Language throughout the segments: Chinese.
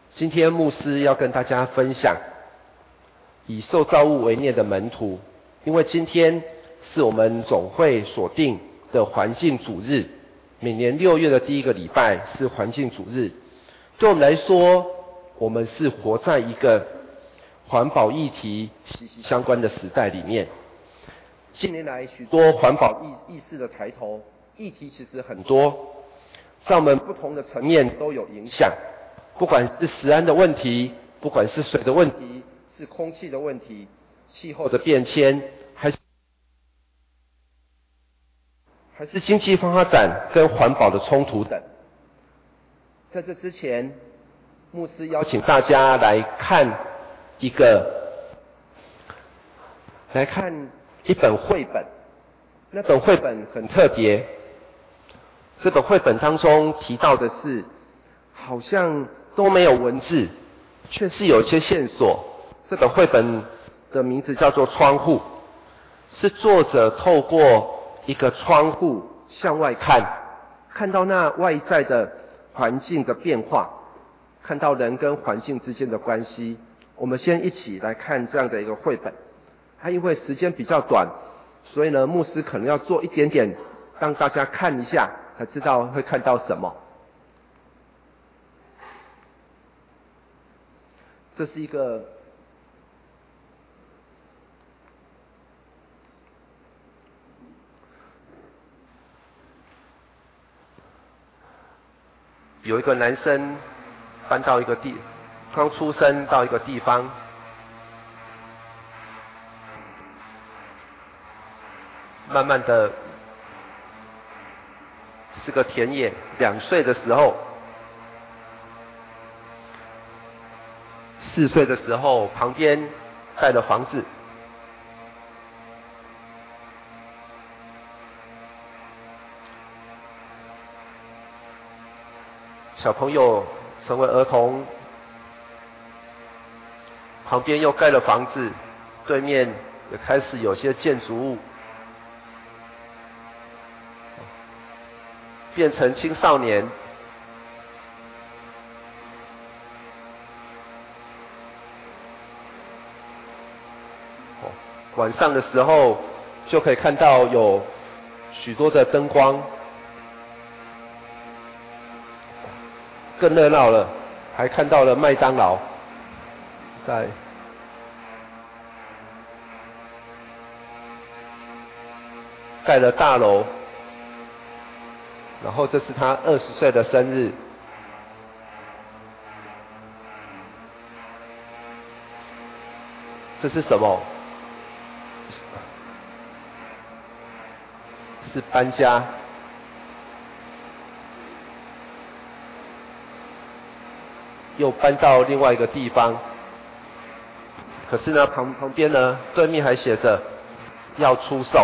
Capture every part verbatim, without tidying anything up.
今天牧师要跟大家分享以受造物为念的门徒，因为今天是我们总会所定的环境主日，每年六月的第一个礼拜是环境主日。对我们来说，我们是活在一个环保议题息息相关的时代里面。近年来，许多环保意意识的抬头，议题其实很多，在我们不同的层面都有影响。不管是食安的问题，不管是水的问题，是空气的问题，气候的变迁，还是还是经济发展跟环保的冲突等。在这之前，牧师邀请大家来看一个，来看一本绘本。那本绘本很特别，这本绘本当中提到的是，好像都没有文字，却是有一些线索。这本绘本的名字叫做《窗户》，是作者透过一个窗户向外看，看到那外在的环境的变化，看到人跟环境之间的关系。我们先一起来看这样的一个绘本。它因为时间比较短，所以呢，牧师可能要做一点点，让大家看一下，才知道会看到什么。这是一个有一个男生搬到一个地，刚出生到一个地方，慢慢的是个田野。两岁的时候，四岁的时候，旁边盖了房子。小朋友成为儿童，旁边又盖了房子，对面也开始有些建筑物，变成青少年。晚上的时候就可以看到有许多的灯光，更热闹了，还看到了麦当劳在盖了大楼。然后这是他二十岁的生日。这是什么？是搬家。又搬到另外一个地方。可是呢，旁旁边呢，对面还写着要出售。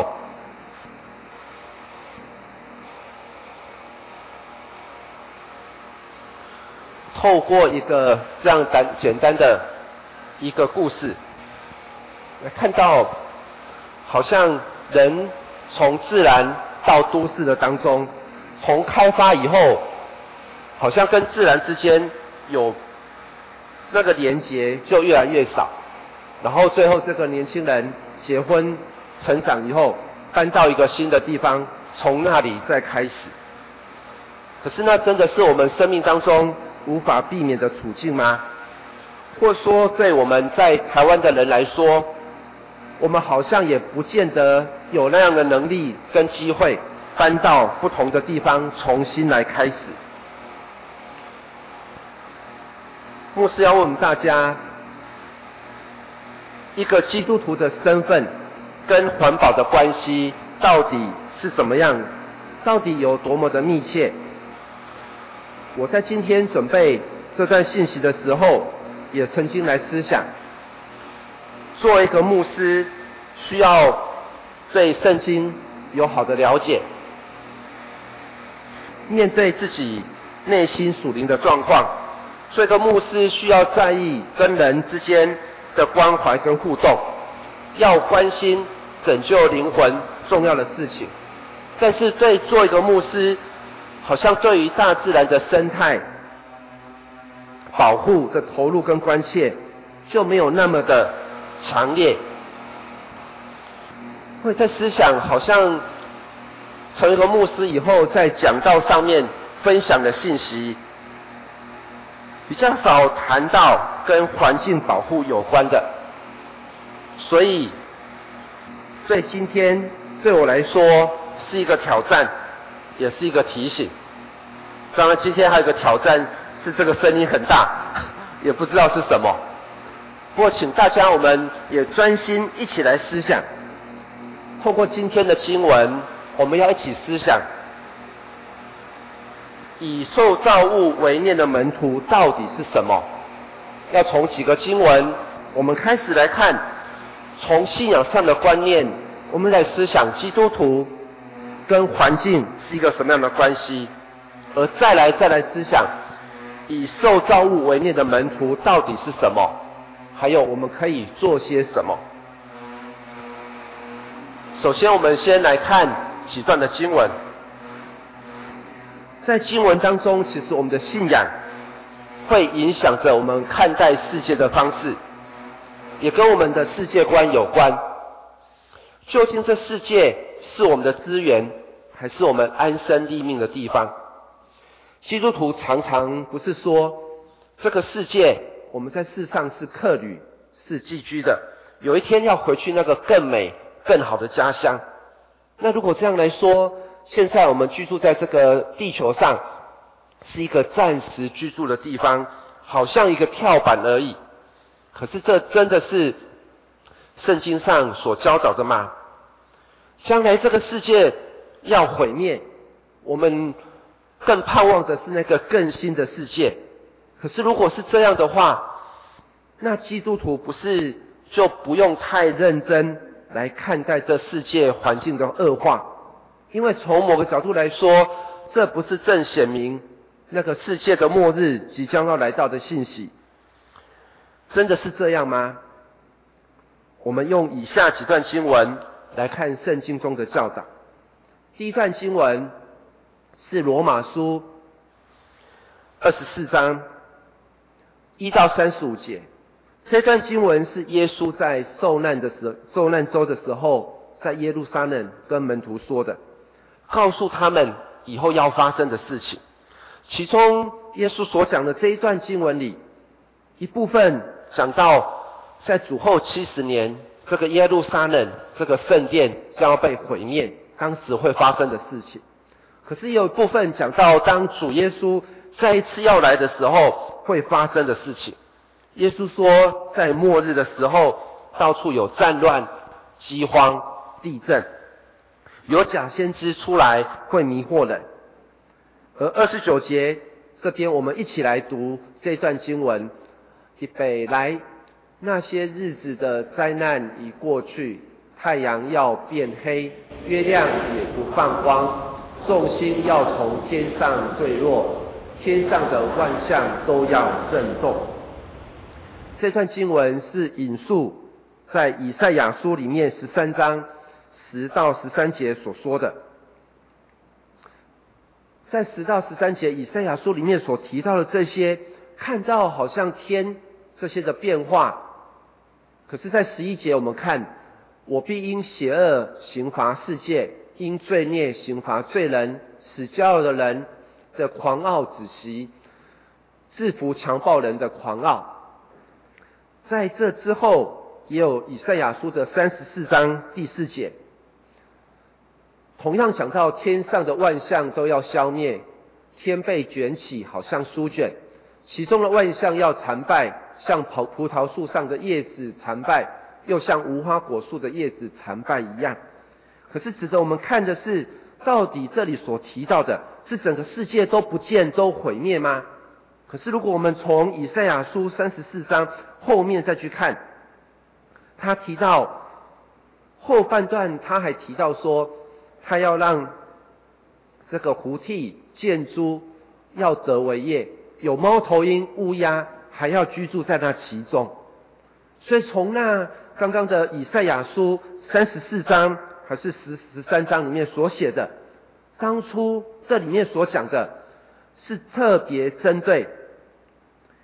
透过一个这样单简单的一个故事，来看到，好像人从自然到都市的当中，从开发以后，好像跟自然之间有那个连结就越来越少，然后最后这个年轻人结婚成长以后，搬到一个新的地方，从那里再开始。可是那真的是我们生命当中无法避免的处境吗？或说对我们在台湾的人来说，我们好像也不见得有那样的能力跟机会搬到不同的地方重新来开始。牧师要问我们大家，一个基督徒的身份跟环保的关系到底是怎么样？到底有多么的密切？我在今天准备这段信息的时候，也曾经来思想，作为一个牧师，需要对圣经有好的了解，面对自己内心属灵的状况，做一个牧师需要在意跟人之间的关怀跟互动，要关心拯救灵魂重要的事情。但是对做一个牧师，好像对于大自然的生态， 保护的投入跟关切就没有那么的强烈。会在思想好像成为一个牧师以后，在讲道上面分享的信息比较少谈到跟环境保护有关的，所以对今天对我来说是一个挑战，也是一个提醒。当然今天还有一个挑战是这个声音很大，也不知道是什么。不过请大家我们也专心一起来思想，透过今天的经文，我们要一起思想以受造物为念的门徒到底是什么。要从几个经文我们开始来看，从信仰上的观念我们来思想基督徒跟环境是一个什么样的关系，而再来再来思想以受造物为念的门徒到底是什么，还有我们可以做些什么。首先我们先来看几段的经文。在经文当中，其实我们的信仰会影响着我们看待世界的方式，也跟我们的世界观有关。究竟这世界是我们的资源，还是我们安身立命的地方？基督徒常常不是说这个世界我们在世上是客旅，是寄居的，有一天要回去那个更美更好的家乡。那如果这样来说，现在我们居住在这个地球上是一个暂时居住的地方，好像一个跳板而已。可是这真的是圣经上所教导的吗？将来这个世界要毁灭，我们更盼望的是那个更新的世界。可是如果是这样的话，那基督徒不是就不用太认真来看待这世界环境的恶化？因为从某个角度来说，这不是正显明那个世界的末日即将要来到的信息。真的是这样吗？我们用以下几段经文来看圣经中的教导。第一段经文是罗马书二十四章一到三十五节。这段经文是耶稣在受难的时受难周的时候，在耶路撒冷跟门徒说的，告诉他们以后要发生的事情。其中耶稣所讲的这一段经文里，一部分讲到在主后七十年，这个耶路撒冷这个圣殿将要被毁灭，当时会发生的事情。可是也有一部分讲到当主耶稣再一次要来的时候会发生的事情。耶稣说在末日的时候，到处有战乱、饥荒、地震，有假先知出来会迷惑人。而二十九节这边我们一起来读这段经文。预备来，那些日子的灾难已过去，太阳要变黑，月亮也不放光，众星要从天上坠落，天上的万象都要震动。这段经文是引述在以赛亚书里面十三章十到十三节所说的。在十到十三节以赛亚书里面所提到的这些，看到好像天这些的变化，可是在十一节我们看，我必因邪恶刑罚世界，因罪孽刑罚罪人，使骄傲的人的狂傲止息，制服强暴人的狂傲。在这之后也有以赛亚书的三十四章第四节，同样讲到天上的万象都要消灭，天被卷起好像书卷，其中的万象要残败，像葡萄树上的叶子残败，又像无花果树的叶子残败一样。可是值得我们看的是，到底这里所提到的是整个世界都不见都毁灭吗？可是如果我们从以赛亚书三十四章后面再去看，他提到后半段，他还提到说，他要让这个狐狸、箭猪要得为业，有猫头鹰、乌鸦还要居住在那其中。所以从那刚刚的以赛亚书三十四章还是十十三章里面所写的，当初这里面所讲的是特别针对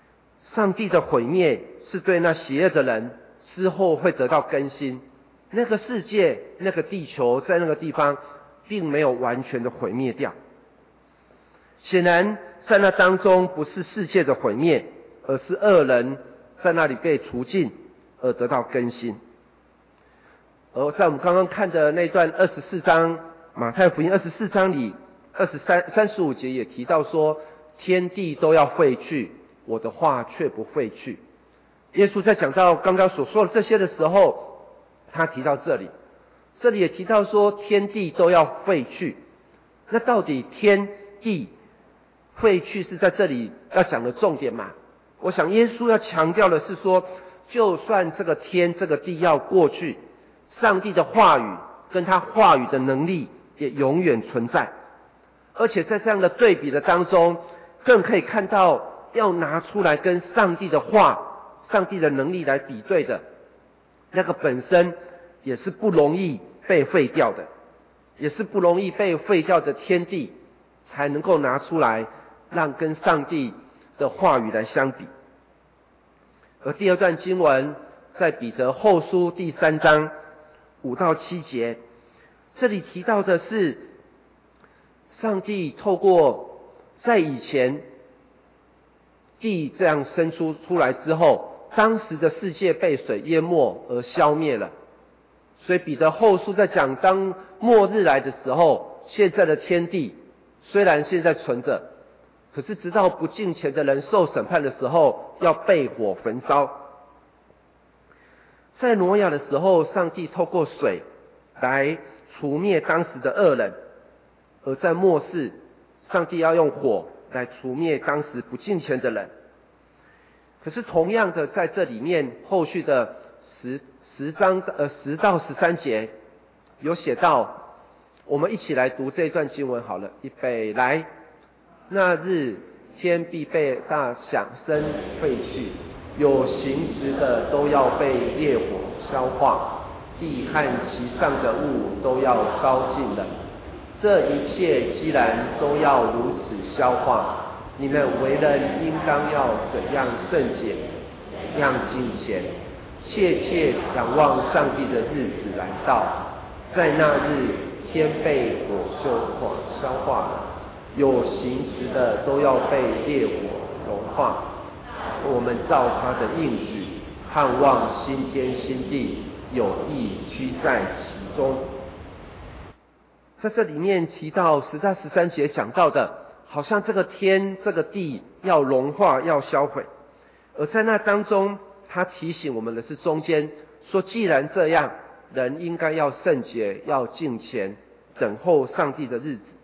上帝的毁灭是对那邪恶的人之后会得到更新，那个世界那个地球在那个地方并没有完全的毁灭掉。显然在那当中不是世界的毁灭，而是恶人在那里被除尽而得到更新。而在我们刚刚看的那段二十四章马太福音二十四章里二十三、三十五节也提到说，天地都要废去，我的话却不废去。耶稣在讲到刚刚所说的这些的时候，他提到这里，这里也提到说天地都要废去。那到底天地废去是在这里要讲的重点吗？我想耶稣要强调的是说，就算这个天这个地要过去，上帝的话语跟他话语的能力也永远存在。而且在这样的对比的当中，更可以看到要拿出来跟上帝的话、上帝的能力来比对的，那个本身也是不容易被废掉的，也是不容易被废掉的天地，才能够拿出来让跟上帝的话语来相比。而第二段经文在彼得后书第三章五到七节，这里提到的是上帝透过在以前地这样生出出来之后，当时的世界被水淹没而消灭了。所以彼得后书在讲，当末日来的时候，现在的天地虽然现在存着，可是直到不敬虔的人受审判的时候，要被火焚烧。在挪亚的时候，上帝透过水来除灭当时的恶人，而在末世，上帝要用火来除灭当时不敬虔的人。可是同样的，在这里面后续的十十章呃十到十三节有写到，我们一起来读这一段经文好了。预备来，那日天必被大响声废去，有形质的都要被烈火消化，地和其上的物都要烧尽了。这一切既然都要如此消化，你们为人应当要怎样圣洁，怎样敬虔，切切仰望上帝的日子来到。在那日，天被火就化消化了，有形质的都要被烈火融化。我们照他的应许，盼望新天新地，有义居在其中。在这里面提到十到十三节讲到的，好像这个天这个地要融化要销毁，而在那当中他提醒我们的是中间说，既然这样，人应该要圣洁，要敬虔，等候上帝的日子。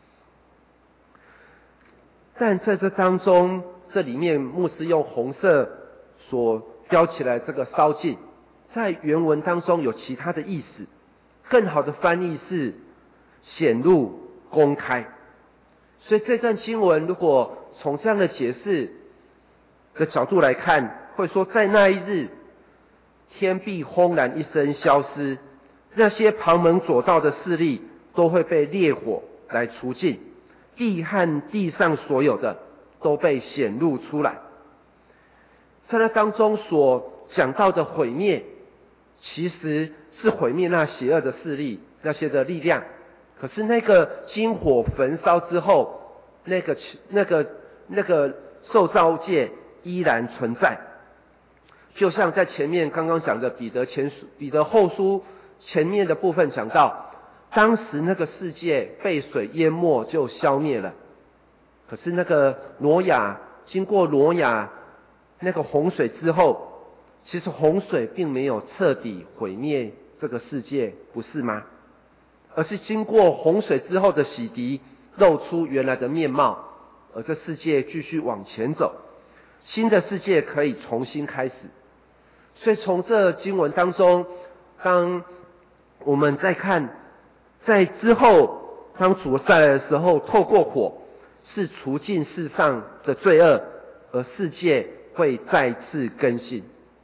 但在这当中，这里面牧师用红色所标起来这个烧尽，在原文当中有其他的意思，更好的翻译是显露公开。所以这段经文如果从这样的解释的角度来看，会说在那一日，天必轰然一声消失，那些旁门左道的势力都会被烈火来除尽，地和地上所有的都被显露出来。在那当中所讲到的毁灭，其实是毁灭那邪恶的势力，那些的力量。可是那个金火焚烧之后，那个那个那个受造界依然存在。就像在前面刚刚讲的彼得前书、彼得后书前面的部分讲到，当时那个世界被水淹没就消灭了。可是那个挪亚，经过挪亚那个洪水之后，其实洪水并没有彻底毁灭这个世界，不是吗？而是经过洪水之后的洗涤，露出原来的面貌，而这世界继续往前走，新的世界可以重新开始。所以从这经文当中，当我们再看，在之后当主再来的时候，透过火是除尽世上的罪恶，而世界会再次更新。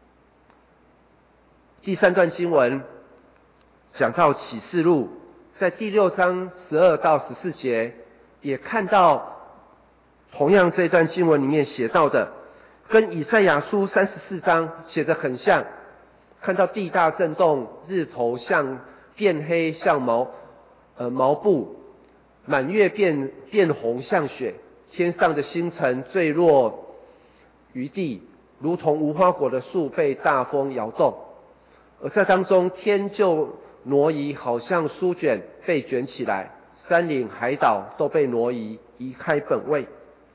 第三段经文讲到启示录，在第六章十二到十四节也看到同样这段经文里面写到的， 跟以赛亚书三十四章写得很像，看到地大震动，日头像变黑像毛呃毛布，满月变变红像雪，天上的星辰坠落于地，如同无花果的树被大风摇动。而在当中，天就挪移，好像书卷被卷起来，山岭海岛都被挪移，移开本位。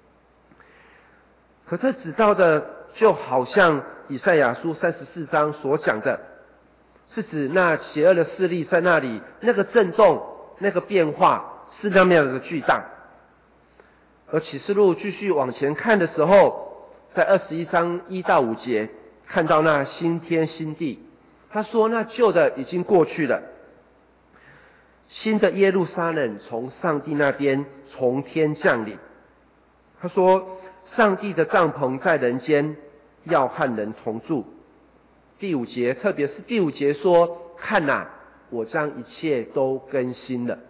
可这指到的就好像以赛亚书三十四章所讲的，是指那邪恶的势力在那里，那个震动，那个变化是那么样的巨大。而启示录继续往前看的时候，在二十一章一到五节看到那新天新地，他说那旧的已经过去了，新的耶路撒冷从上帝那边从天降临。他说上帝的帐篷在人间，要和人同住。第五节，特别是第五节说，看哪，我将一切都更新了。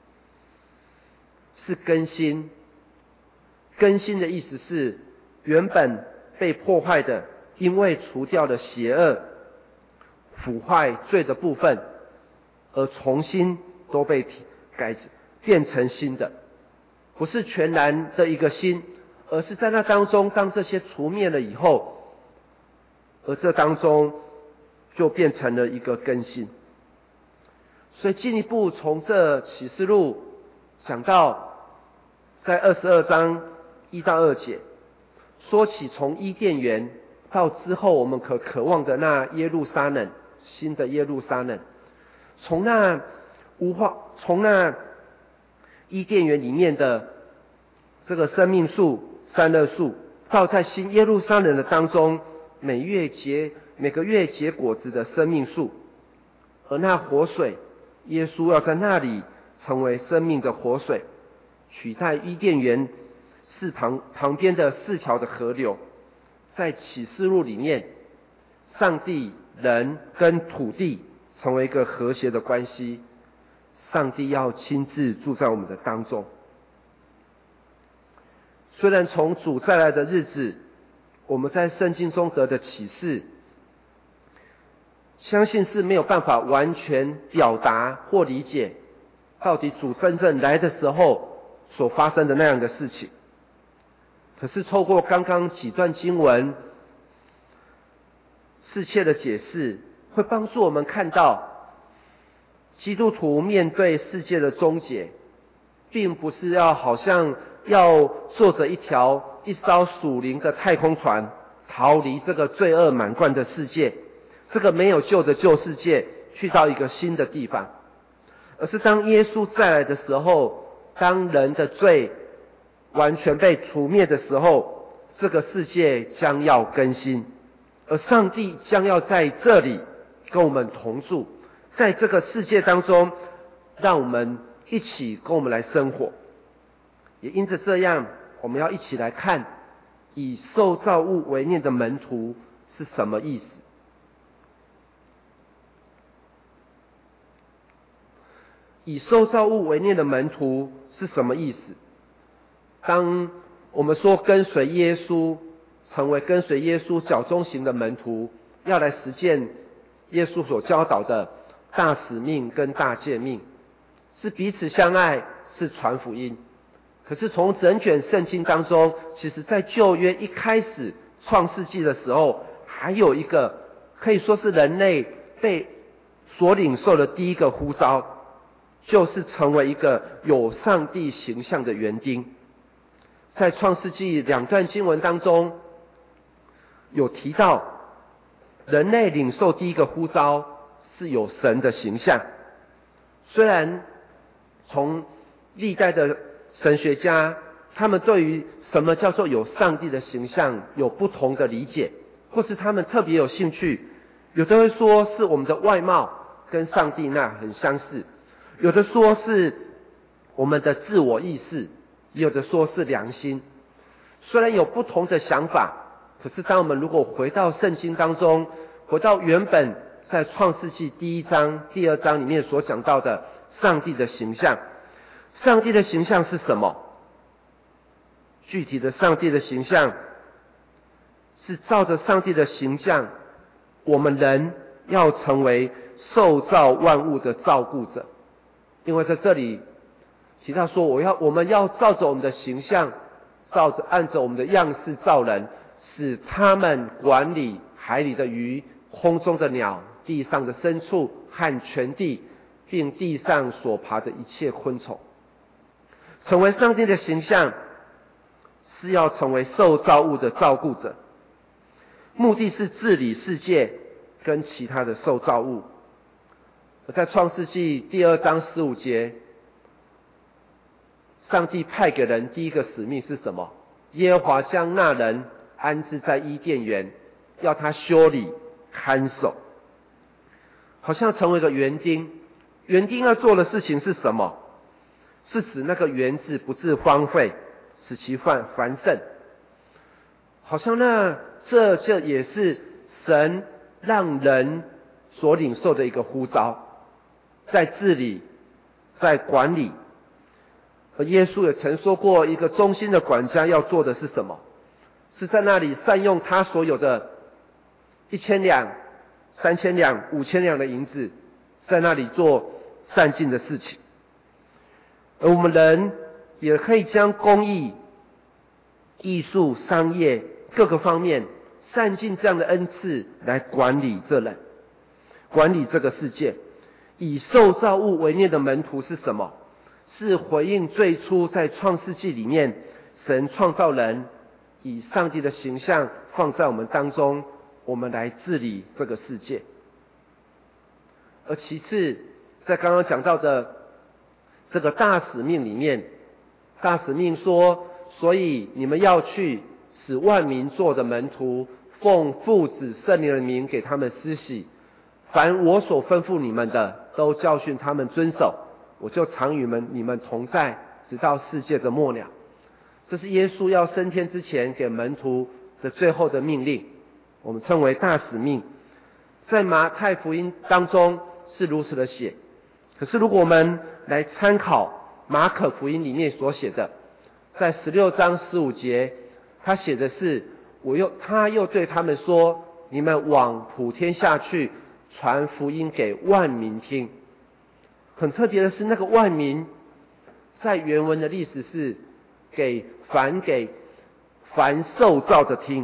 是更新，更新的意思是原本被破坏的，因为除掉了邪恶腐坏罪的部分，而重新都被改变成新的，不是全然的一个新，而是在那当中，当这些除灭了以后，而这当中就变成了一个更新。所以进一步从这启示录讲到，在二十二章一到二节，说起从伊甸园到之后我们可渴望的那耶路撒冷，新的耶路撒冷，从那无花，从那伊甸园里面的这个生命树、善恶树，到在新耶路撒冷的当中，每月结每个月结果子的生命树，而那活水，耶稣要在那里成为生命的活水，取代伊甸园四旁旁边的四条的河流。在启示录里面，上帝、人跟土地成为一个和谐的关系，上帝要亲自住在我们的当中。虽然从主再来的日子，我们在圣经中得的启示，相信是没有办法完全表达或理解到底主真正来的时候所发生的那样的事情。可是透过刚刚几段经文适切的解释，会帮助我们看到基督徒面对世界的终结，并不是要好像要坐着一条一艘属灵的太空船逃离这个罪恶满贯的世界，这个没有救的旧世界，去到一个新的地方，而是当耶稣再来的时候，当人的罪完全被除灭的时候，这个世界将要更新，而上帝将要在这里跟我们同住，在这个世界当中，让我们一起跟我们来生活。也因着这样，我们要一起来看以受造物为念的门徒是什么意思。以受造物为念的门徒是什么意思？当我们说跟随耶稣，成为跟随耶稣脚中行的门徒，要来实践耶稣所教导的大使命跟大诫命，是彼此相爱，是传福音。可是从整卷圣经当中，其实在旧约一开始创世纪的时候，还有一个可以说是人类被所领受的第一个呼召，就是成为一个有上帝形象的园丁。在创世纪两段经文当中有提到，人类领受第一个呼召是有神的形象。虽然从历代的神学家，他们对于什么叫做有上帝的形象有不同的理解，或是他们特别有兴趣，有的会说是我们的外貌跟上帝那很相似，有的说是我们的自我意识，有的说是良心。虽然有不同的想法，可是当我们如果回到圣经当中，回到原本在创世纪第一章第二章里面所讲到的上帝的形象，上帝的形象是什么？具体的上帝的形象是照着上帝的形象，我们人要成为受造万物的照顾者。因为在这里提到说，我要我们要照着我们的形象，照着按着我们的样式造人，使他们管理海里的鱼、空中的鸟、地上的牲畜和全地，并地上所爬的一切昆虫。成为上帝的形象，是要成为受造物的照顾者，目的是治理世界跟其他的受造物。而在创世纪第二章十五节，上帝派给人第一个使命是什么？耶和华将那人安置在伊甸园，要他修理看守，好像成为一个园丁。园丁要做的事情是什么？是使那个园子不致荒废，使其繁繁盛。好像那这就也是神让人所领受的一个呼召，在治理，在管理。而耶稣也曾说过，一个忠心的管家要做的是什么？是在那里善用他所有的一千两、三千两、五千两的银子，在那里做善尽的事情。而我们人也可以将公益、艺术、商业各个方面善尽这样的恩赐来管理这人，管理这个世界。以受造物为念的门徒是什么？是回应最初在创世纪里面，神创造人，以上帝的形象放在我们当中，我们来治理这个世界。而其次，在刚刚讲到的这个大使命里面，大使命说，所以你们要去使万民做的门徒，奉父子圣灵的名给他们施洗，凡我所吩咐你们的，都教训他们遵守，我就常与们你们同在，直到世界的末了。这是耶稣要升天之前给门徒的最后的命令，我们称为大使命。在马太福音当中是如此的写，可是如果我们来参考马可福音里面所写的，在十六章十五节，他写的是，我又他又对他们说，你们往普天下去，传福音给万民听。很特别的是，那个万民在原文的历史是给凡给凡受造的听。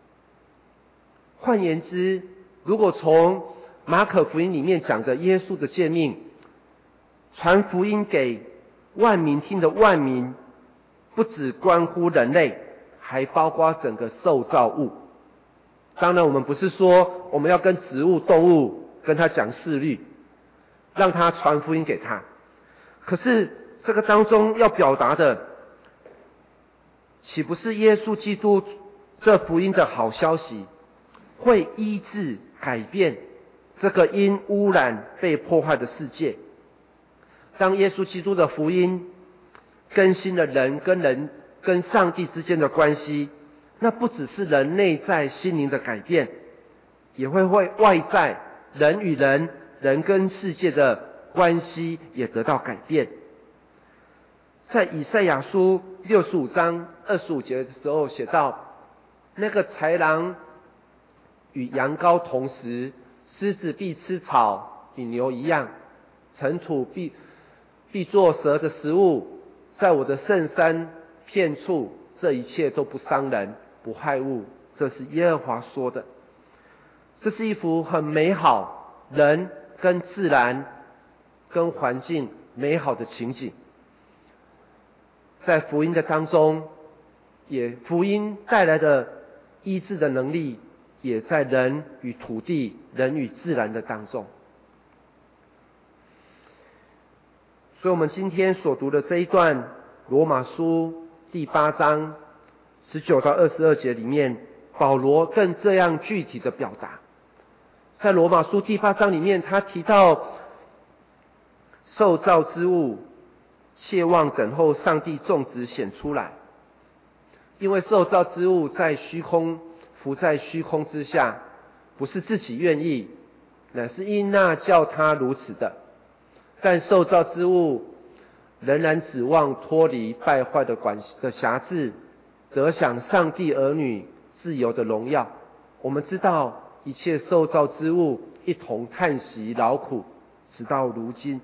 换言之，如果从马可福音里面讲的耶稣的诫命，传福音给万民听的万民，不只关乎人类，还包括整个受造物。当然我们不是说我们要跟植物动物跟他讲事律，让他传福音给他，可是这个当中要表达的，岂不是耶稣基督这福音的好消息会医治改变这个因污染被破坏的世界？当耶稣基督的福音更新了人跟人跟上帝之间的关系，那不只是人内在心灵的改变，也会为外在人与人、人跟世界的关系也得到改变。在以赛亚书六十五章二十五节的时候写到，那个豺狼与羊羔同食，狮子必吃草，比牛一样，尘土必必作蛇的食物，在我的圣山片处，这一切都不伤人，不害物。这是耶和华说的。这是一幅很美好，人跟自然跟环境美好的情景。在福音的当中，也福音带来的医治的能力，也在人与土地、人与自然的当中。所以我们今天所读的这一段罗马书第八章十九到二十二节里面，保罗更这样具体的表达。在罗马书第八章里面，他提到受造之物切望等候上帝种植显出来，因为受造之物在虚空浮在虚空之下，不是自己愿意，乃是因那叫他如此的。但受造之物仍然指望脱离败坏的管的辖制，得享上帝儿女自由的荣耀。我们知道一切受造之物一同叹息劳苦，直到如今。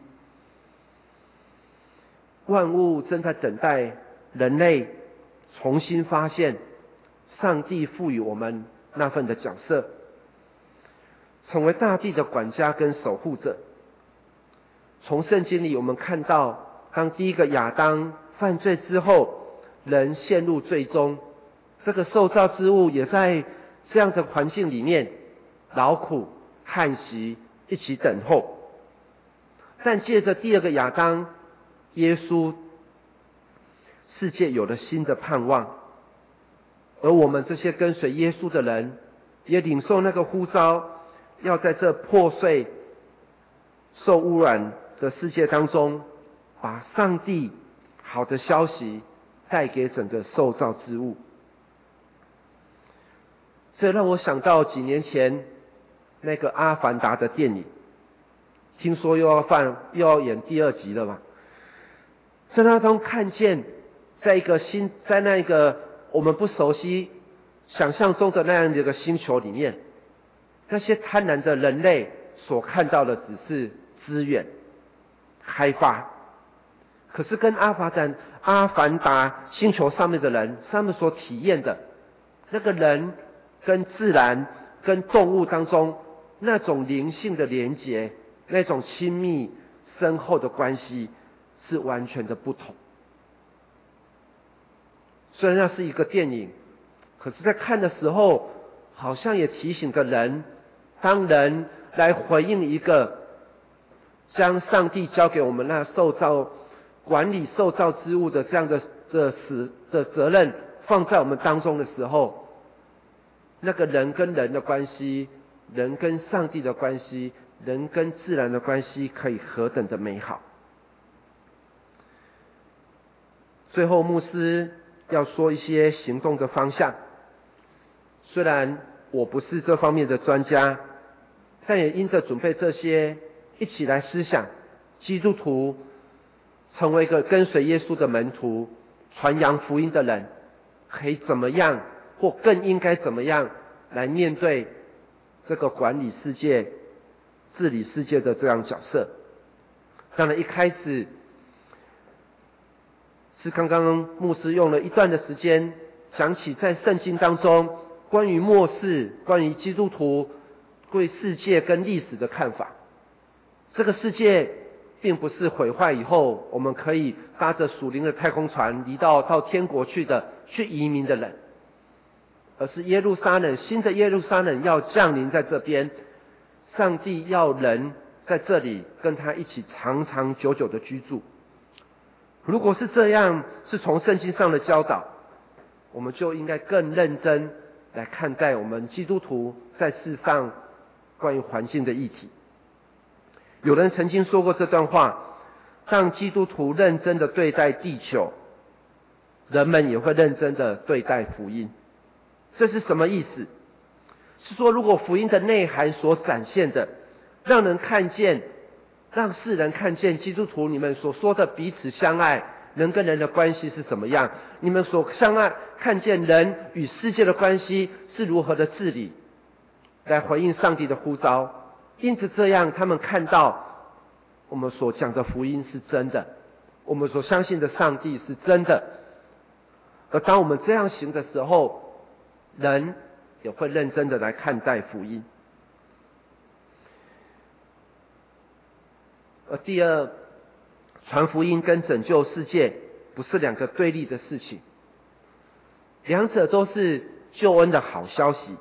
万物正在等待人类重新发现上帝赋予我们那份的角色，成为大地的管家跟守护者。从圣经里我们看到，当第一个亚当犯罪之后，人陷入罪中，这个受造之物也在这样的环境里面劳苦叹息，一起等候。但借着第二个亚当耶稣，世界有了新的盼望，而我们这些跟随耶稣的人也领受那个呼召，要在这破碎受污染的世界当中，把上帝好的消息带给整个受造之物。这让我想到几年前那个《阿凡达》的电影，听说又要放又要演第二集了嘛？在那中看见，在一个新在那个我们不熟悉、想象中的那样的一个星球里面，那些贪婪的人类所看到的只是资源开发，可是跟阿凡达阿凡达星球上面的人，他们所体验的那个人跟自然、跟动物当中那种灵性的连结，那种亲密深厚的关系，是完全的不同。虽然那是一个电影，可是在看的时候，好像也提醒着人，当人来回应一个将上帝交给我们那受造管理受造之物的这样的的使的责任放在我们当中的时候，那个人跟人的关系，人跟上帝的关系，人跟自然的关系，可以何等的美好。最后牧师要说一些行动的方向，虽然我不是这方面的专家，但也因着准备这些，一起来思想基督徒成为一个跟随耶稣的门徒，传扬福音的人，可以怎么样，或更应该怎么样来面对这个管理世界、治理世界的这样角色。当然一开始是刚刚牧师用了一段的时间讲起在圣经当中关于末世、关于基督徒对世界跟历史的看法。这个世界并不是毁坏以后我们可以搭着属灵的太空船离到到天国去的去移民的人，而是耶路撒冷，新的耶路撒冷要降临在这边，上帝要人在这里跟他一起长长久久的居住。如果是这样，是从圣经上的教导，我们就应该更认真来看待我们基督徒在世上关于环境的议题。有人曾经说过这段话，让基督徒认真的对待地球，人们也会认真的对待福音。这是什么意思？是说如果福音的内涵所展现的，让人看见，让世人看见基督徒你们所说的彼此相爱，人跟人的关系是什么样，你们所相爱看见人与世界的关系是如何的治理，来回应上帝的呼召。因此这样，他们看到我们所讲的福音是真的，我们所相信的上帝是真的。而当我们这样行的时候，人也会认真的来看待福音。而第二，传福音跟拯救世界不是两个对立的事情，两者都是救恩的好消息，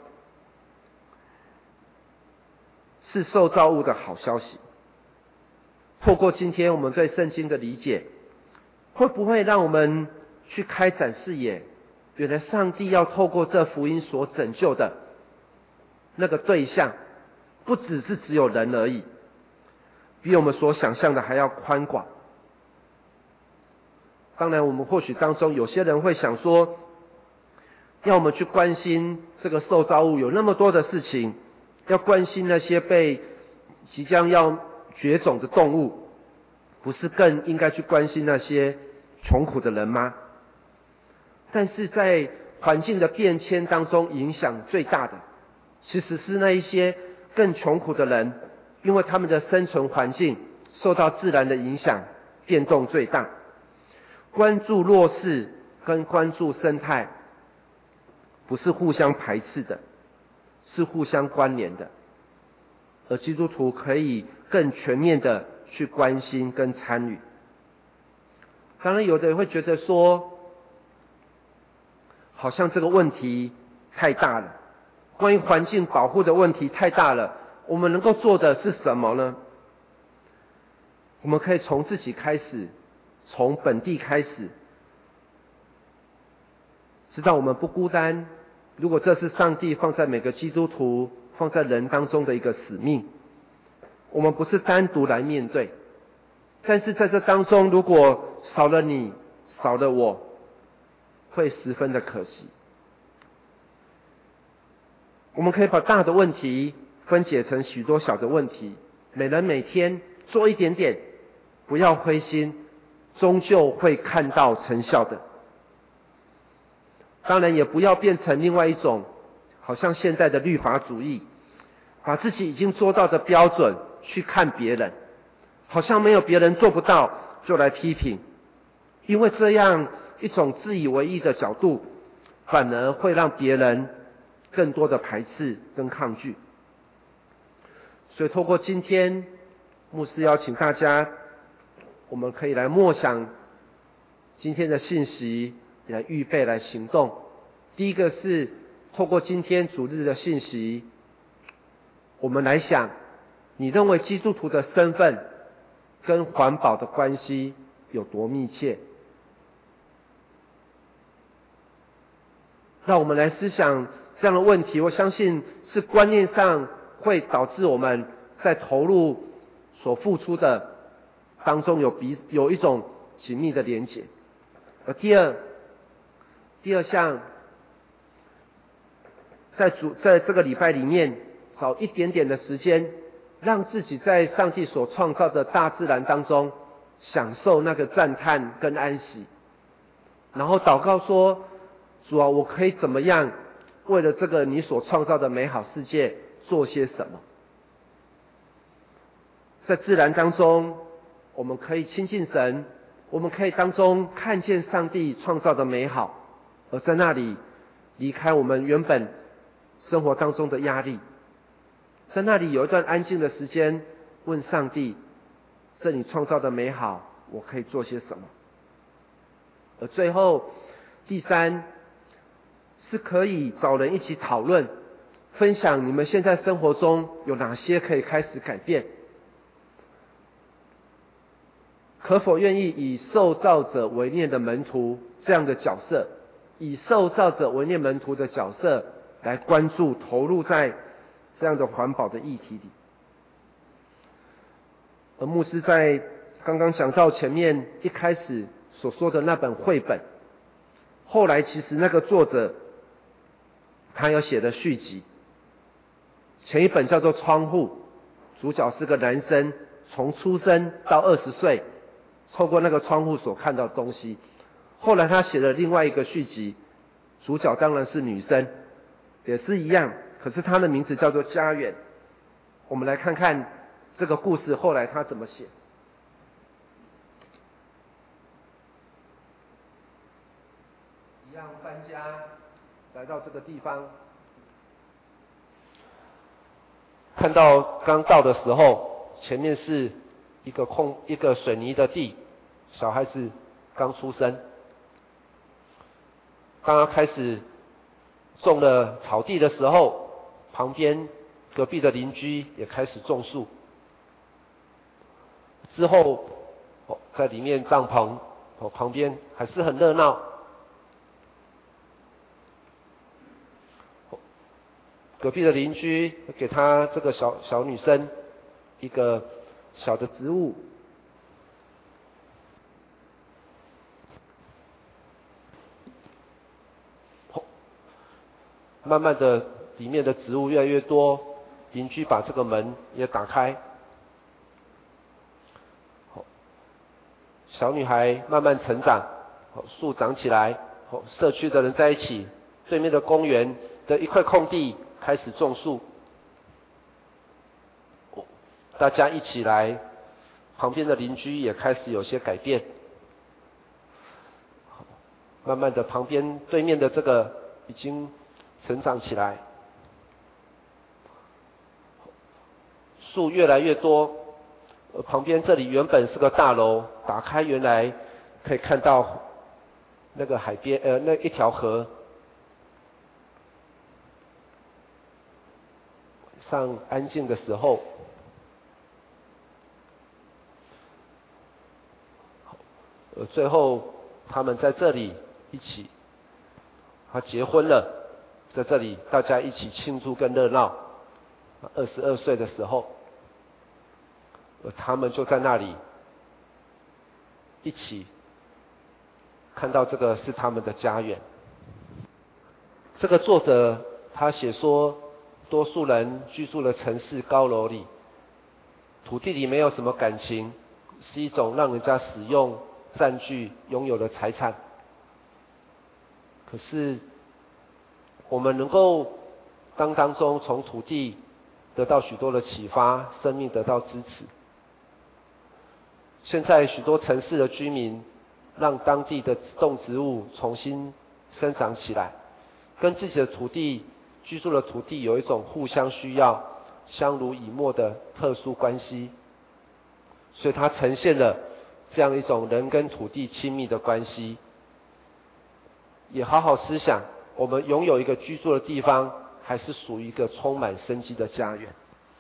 是受造物的好消息。透过今天我们对圣经的理解，会不会让我们去开展视野，原来上帝要透过这福音所拯救的那个对象，不只是只有人而已，比我们所想象的还要宽广。当然我们或许当中有些人会想说，要我们去关心这个受造物有那么多的事情，要关心那些被即将要绝种的动物，不是更应该去关心那些穷苦的人吗？但是在环境的变迁当中影响最大的，其实是那一些更穷苦的人，因为他们的生存环境受到自然的影响，变动最大。关注弱势跟关注生态，不是互相排斥的，是互相关联的。而基督徒可以更全面的去关心跟参与。当然有的人会觉得说，好像这个问题太大了，关于环境保护的问题太大了，我们能够做的是什么呢？我们可以从自己开始，从本地开始，知道我们不孤单。如果这是上帝放在每个基督徒、放在人当中的一个使命，我们不是单独来面对。但是在这当中，如果少了你，少了我，会十分的可惜。我们可以把大的问题分解成许多小的问题，每人每天做一点点，不要灰心，终究会看到成效的。当然也不要变成另外一种好像现代的律法主义，把自己已经做到的标准去看别人，好像没有别人做不到就来批评，因为这样一种自以为意的角度，反而会让别人更多的排斥跟抗拒。所以透过今天牧师邀请大家，我们可以来默想今天的信息，来预备来行动。第一个是透过今天主日的信息，我们来想，你认为基督徒的身份跟环保的关系有多密切？让我们来思想这样的问题，我相信是观念上会导致我们在投入所付出的当中有彼有一种紧密的连结。而第二，第二项，在主在这个礼拜里面，找一点点的时间，让自己在上帝所创造的大自然当中，享受那个赞叹跟安息，然后祷告说：主啊，我可以怎么样为了这个你所创造的美好世界做些什么？在自然当中，我们可以亲近神，我们可以当中看见上帝创造的美好，而在那里离开我们原本生活当中的压力，在那里有一段安静的时间，问上帝：这你创造的美好，我可以做些什么？而最后，第三，是可以找人一起讨论，分享你们现在生活中有哪些可以开始改变。可否愿意以受造者为念的门徒这样的角色，以受造者为念门徒的角色来关注投入在这样的环保的议题里？而牧师在刚刚讲到前面一开始所说的那本绘本，后来其实那个作者他有写的续集，前一本叫做《窗户》，主角是个男生，从出生到二十岁，透过那个窗户所看到的东西。后来他写了另外一个续集，主角当然是女生，也是一样，可是他的名字叫做家园。我们来看看这个故事后来他怎么写。一样搬家来到这个地方，看到刚到的时候，前面是一个空一个水泥的地，小孩子刚出生。当他开始种了草地的时候，旁边隔壁的邻居也开始种树。之后，哦，在里面帐篷，哦，旁边还是很热闹。隔壁的邻居给他这个小小女生一个小的植物，慢慢的里面的植物越来越多，邻居把这个门也打开，小女孩慢慢成长，树长起来，社区的人在一起对面的公园的一块空地开始种树，大家一起来，旁边的邻居也开始有些改变。慢慢的，旁边对面的这个已经成长起来，树越来越多。呃，旁边这里原本是个大楼，打开原来可以看到那个海边，呃，那一条河。晚上安静的时候，呃，最后他们在这里一起，他结婚了，在这里大家一起庆祝跟热闹。二十二岁的时候，呃，他们就在那里一起看到这个是他们的家园。这个作者他写说，多数人居住的城市高楼里，土地里没有什么感情，是一种让人家使用、占据、拥有的财产。可是，我们能够当当中从土地得到许多的启发，生命得到支持。现在许多城市的居民，让当地的动植物重新生长起来，跟自己的土地、居住的土地有一种互相需要、相濡以沫的特殊关系。所以它呈现了这样一种人跟土地亲密的关系。也好好思想，我们拥有一个居住的地方，还是属于一个充满生机的家园。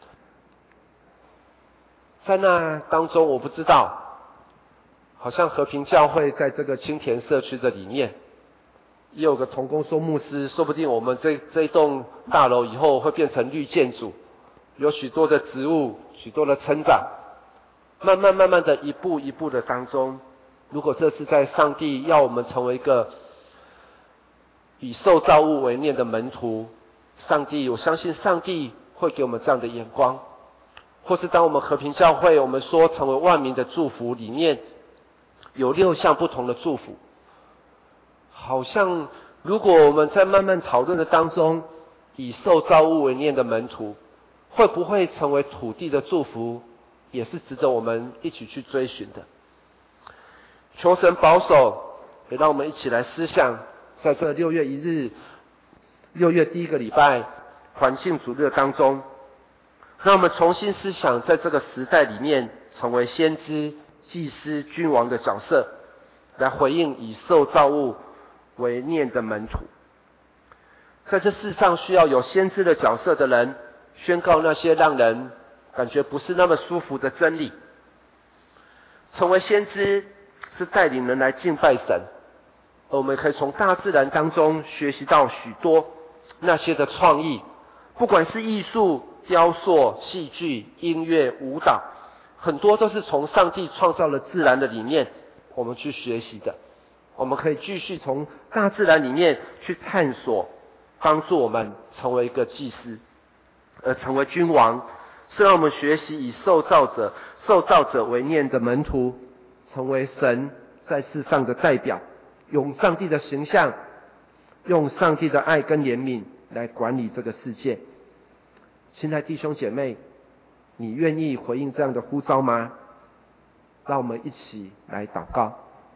在那当中，我不知道，好像和平教会在这个青田社区的里面，也有个同工说牧师，说不定我们这这一栋大楼以后会变成绿建筑，有许多的植物，许多的成长，慢慢慢慢的一步一步的当中，如果这是在上帝要我们成为一个以受造物为念的门徒，上帝，我相信上帝会给我们这样的眼光。或是当我们和平教会，我们说成为万民的祝福里面，有六项不同的祝福。好像如果我们在慢慢讨论的当中，以受造物为念的门徒，会不会成为土地的祝福，也是值得我们一起去追寻的。求神保守，也让我们一起来思想，在这六月一日，六月第一个礼拜环境主日当中，让我们重新思想，在这个时代里面，成为先知、祭司、君王的角色，来回应以受造物为念的门徒。在这世上需要有先知的角色的人，宣告那些让人感觉不是那么舒服的真理。成为先知是带领人来敬拜神，而我们可以从大自然当中学习到许多那些的创意，不管是艺术、雕塑、戏剧、音乐、舞蹈，很多都是从上帝创造的自然的里面我们去学习的。我们可以继续从大自然里面去探索，帮助我们成为一个祭司，而成为君王，是让我们学习以受造者、受造者为念的门徒，成为神在世上的代表，用上帝的形象，用上帝的爱跟怜悯来管理这个世界。亲爱的弟兄姐妹，你愿意回应这样的呼召吗？让我们一起来祷告。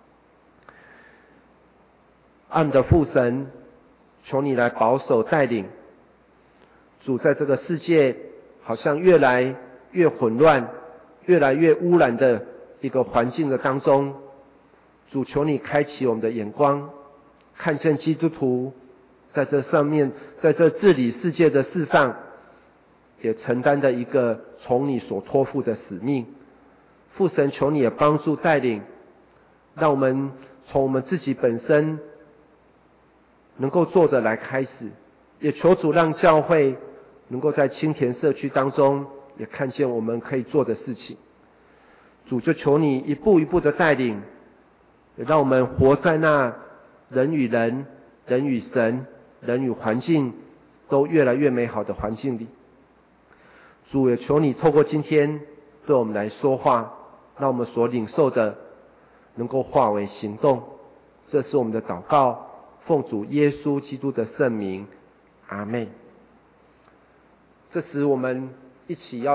爱我们的父神，求你来保守带领。主，在这个世界好像越来越混乱、越来越污染的一个环境的当中，主，求你开启我们的眼光，看见基督徒在这上面，在这治理世界的事上，也承担的一个从你所托付的使命。父神，求你也帮助带领，让我们从我们自己本身能够做的来开始，也求主让教会能够在青田社区当中也看见我们可以做的事情。主，就求你一步一步的带领，也让我们活在那人与人、人与神、人与环境都越来越美好的环境里。主，也求你透过今天对我们来说话，让我们所领受的能够化为行动。这是我们的祷告， 奉主耶稣基督的圣名，阿们。这时我们一起要